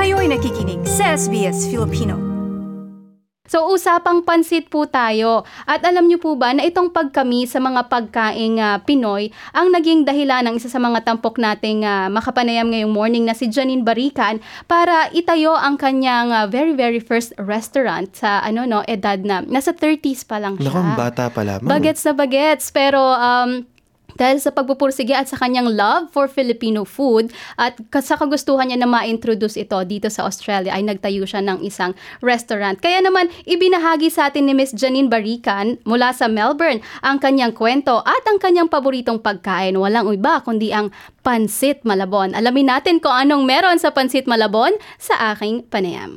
Kayo'y nakikinig sa SBS Filipino. So, usapang pansit po tayo. At alam niyo po ba na itong pagkami sa mga pagkaing Pinoy ang naging dahilan ng isa sa mga tampok nating makapanayam ngayong morning na si Janine Barican para itayo ang kanyang very first restaurant sa edad na nasa 30s pa lang siya. Naku, bata pa lamang. Bagets na bagets. Pero dahil sa pagpupursige at sa kanyang love for Filipino food at sa kagustuhan niya na ma-introduce ito dito sa Australia ay nagtayo siya ng isang restaurant. Kaya naman ibinahagi sa atin ni Miss Janine Barican mula sa Melbourne ang kanyang kwento at ang kanyang paboritong pagkain. Walang iba kundi ang Pansit Malabon. Alamin natin kung anong meron sa Pansit Malabon sa aking panayam.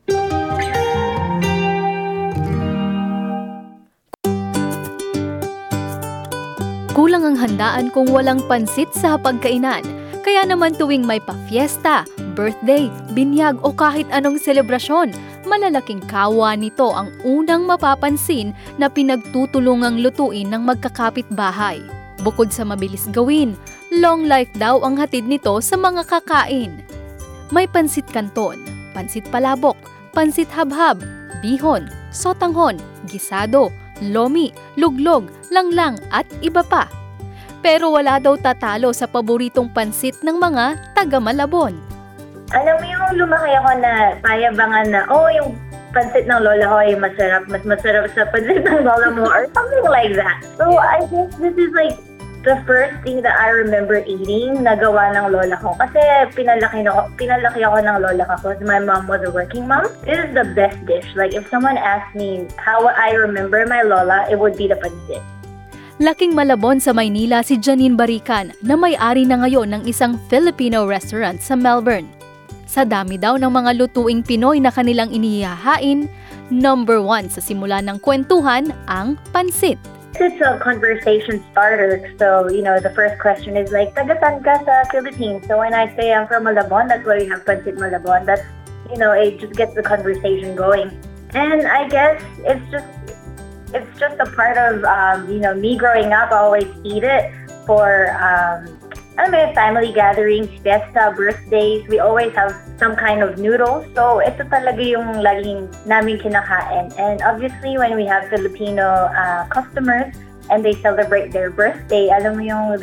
Kulang ang handaan kung walang pansit sa hapagkainan. Kaya naman tuwing may pa-fiesta, birthday, binyag o kahit anong selebrasyon, malalaking kawa nito ang unang mapapansin na pinagtutulungang lutuin ng magkakapit-bahay. Bukod sa mabilis gawin, long life daw ang hatid nito sa mga kakain. May pansit kanton, pansit palabok, pansit habhab, bihon, sotanghon, gisado, lomi, luglog, langlang at iba pa. Pero wala daw tatalo sa paboritong pansit ng mga taga-Malabon. Alam mo yung lumaki ako na payabangan na, yung pansit ng lola ko ay masarap, mas masarap sa pansit ng lola mo or something like that. So I guess this is like the first thing that I remember eating na gawa ng lola ko. Kasi pinalaki ako ng lola ko because my mom was a working mom. This is the best dish. Like if someone asked me how I remember my lola, it would be the pansit. Laking Malabon sa Maynila si Janine Barican na may-ari na ngayon ng isang Filipino restaurant sa Melbourne. Sa dami daw ng mga lutuing Pinoy na kanilang inihahain, number 1 sa simula ng kwentuhan ang pansit. It's a conversation starter. So, the first question is like, taga-saan ka sa Philippines? So when I say I'm from Malabon, that's why we have Pansit Malabon. That's, it just gets the conversation going. And I guess it's just a part of, me growing up. I always eat it for, family gatherings, fiesta, birthdays. We always have some kind of noodles. So, ito talaga yung laging namin kinakain. And obviously, when we have Filipino customers and they celebrate their birthday, alam mo yung,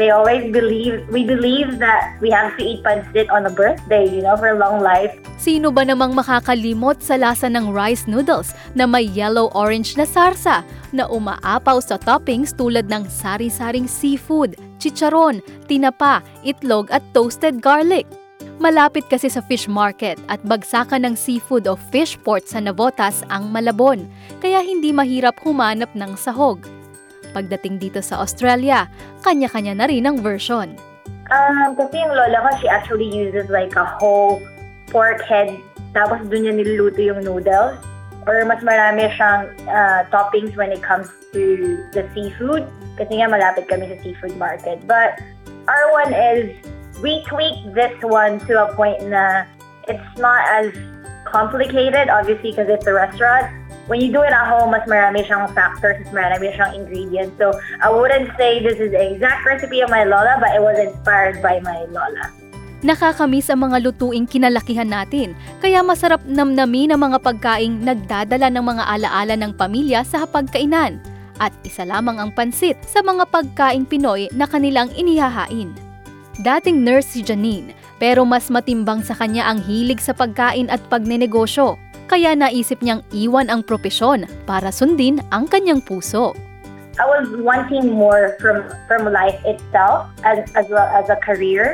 we believe that we have to eat pansit on a birthday, for long life. Sino ba namang makakalimot sa lasa ng rice noodles na may yellow-orange na sarsa na umaapaw sa toppings tulad ng sari-saring seafood, chicharon, tinapa, itlog at toasted garlic? Malapit kasi sa fish market at bagsakan ng seafood o fish port sa Navotas ang Malabon, kaya hindi mahirap humanap ng sahog. Pagdating dito sa Australia, kanya-kanya na rin ang version. Kasi yung lola ko, she actually uses like a whole pork head, tapos dun niya niluluto yung noodles. Or mas marami siyang toppings when it comes to the seafood. Kasi nga malapit kami sa seafood market. But our one is, we tweak this one to a point na it's not as complicated, obviously, because it's a restaurant. When you do it at home, mas marami siyang factors, mas marami siyang ingredients. So I wouldn't say this is the exact recipe of my lola, but it was inspired by my lola. Nakakamiss ang mga lutuing kinalakihan natin, kaya masarap namnamin ang mga pagkaing nagdadala ng mga alaala ng pamilya sa hapagkainan. At isa lamang ang pansit sa mga pagkaing Pinoy na kanilang inihahain. Dating nurse si Janine, pero mas matimbang sa kanya ang hilig sa pagkain at pagnenegosyo. Kaya naisip niyang iwan ang propesyon para sundin ang kanyang puso. I was wanting more from life itself as well as a career.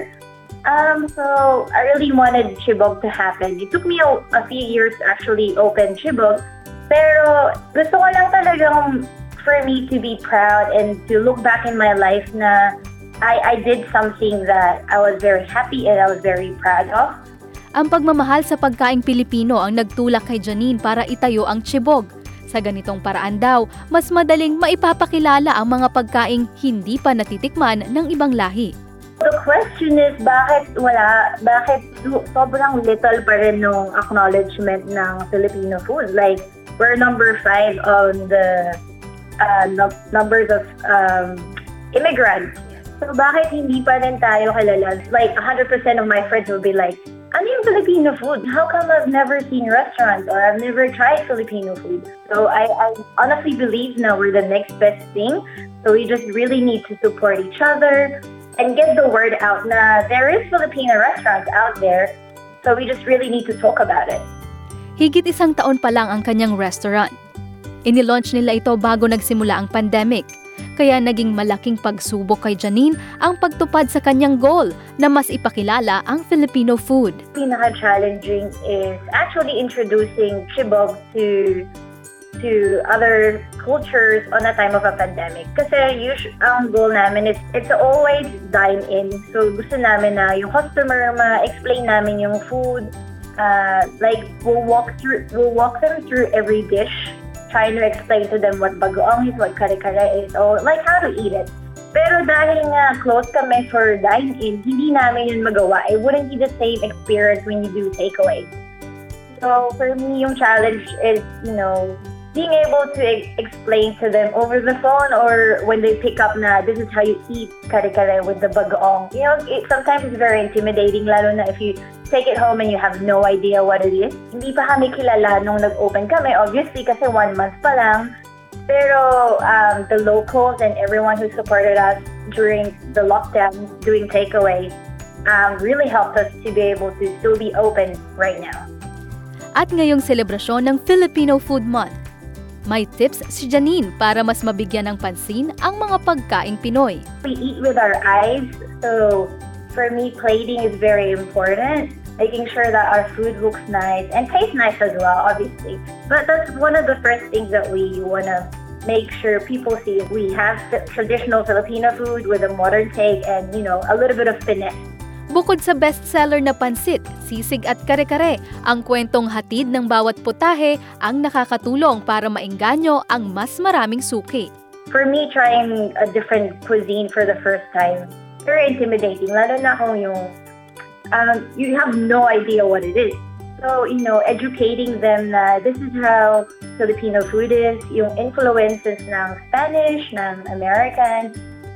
So I really wanted Chibog to happen. It took me a few years to actually open Chibog. Pero gusto ko lang talagang for me to be proud and to look back in my life na I did something that I was very happy and I was very proud of. Ang pagmamahal sa pagkaing Pilipino ang nagtulak kay Janine para itayo ang Chibog. Sa ganitong paraan daw, mas madaling maipapakilala ang mga pagkaing hindi pa natitikman ng ibang lahi. The question is, bakit sobrang little pa rin nung acknowledgement ng Filipino food? Like, we're number 5 on the numbers of immigrants. So bakit hindi pa rin tayo kilala? Like 100% of my friends will be like, ano yung Filipino food? How come I've never seen restaurants or I've never tried Filipino food? So I honestly believe now we're the next best thing. So we just really need to support each other and get the word out na there is Filipino restaurants out there. So we just really need to talk about it. Higit 1 taon pa lang ang kanyang restaurant. Inilaunch nila ito bago nagsimula ang pandemic. Kaya naging malaking pagsubok kay Janine ang pagtupad sa kanyang goal na mas ipakilala ang Filipino food. Pinaka-challenging is actually introducing chibog to other cultures on a time of a pandemic. Kasi ang goal namin is it's always dine-in. So gusto namin na yung customer ma-explain namin yung food. Like we'll walk them through every dish, trying to explain to them what bagoong is, what kare-kare is, or like how to eat it. Pero dahil nga close kami for dine-in, hindi namin yun magawa. It wouldn't be the same experience when you do takeaway. So for me, yung challenge is, being able to explain to them over the phone or when they pick up na this is how you eat kare-kare with the bagoong. Sometimes it's very intimidating, lalo na if you take it home and you have no idea what it is. Hindi pa kami kilala nung nag-open kami, obviously, kasi 1 month pa lang. Pero the locals and everyone who supported us during the lockdown doing takeaway really helped us to be able to still be open right now. At ngayong selebrasyon ng Filipino Food Month, may tips si Janine para mas mabigyan ng pansin ang mga pagkaing Pinoy. We eat with our eyes, so for me, plating is very important. Making sure that our food looks nice and tastes nice as well, obviously. But that's one of the first things that we want to make sure people see. We have traditional Filipino food with a modern take and, a little bit of finesse. Bukod sa bestseller na pansit, sisig at kare-kare, ang kwentong hatid ng bawat putahe ang nakakatulong para maengganyo ang mas maraming suki. For me, trying a different cuisine for the first time, very intimidating. Lalo na kung you have no idea what it is. So, educating them na this is how Filipino food is, yung influences ng Spanish, ng American,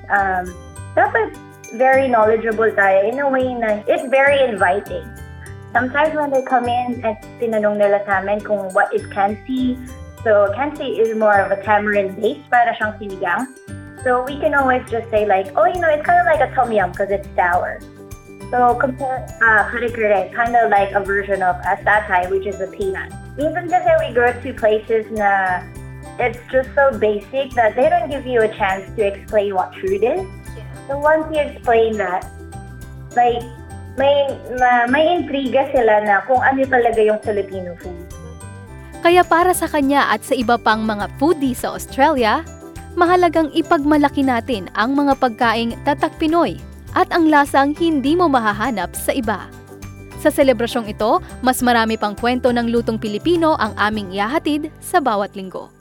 dapat very knowledgeable tayo in a way na it's very inviting. Sometimes when they come in at tinanong nila sa amin kung what is kansi. So kansi is more of a tamarind base, para siyang sinigang. So we can always just say like, it's kind of like a tom yum because it's sour. So compare kare-kare, kind of like a version of asatay, which is a peanut. Even kasi we go to places na it's just so basic that they don't give you a chance to explain what food is. So once you explain that, like, may intriga sila na kung ano talaga yung Filipino food. Kaya para sa kanya at sa iba pang mga foodie sa Australia, mahalagang ipagmalaki natin ang mga pagkaing tatak Pinoy at ang lasang hindi mo mahahanap sa iba. Sa selebrasyong ito, mas marami pang kwento ng lutong Pilipino ang aming ihahatid sa bawat linggo.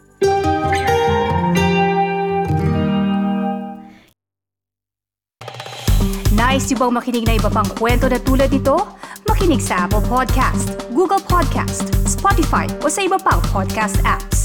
Nice yung bang makinig na iba pang kwento na tulad ito? Makinig sa Apple Podcast, Google Podcast, Spotify o sa iba pang podcast apps.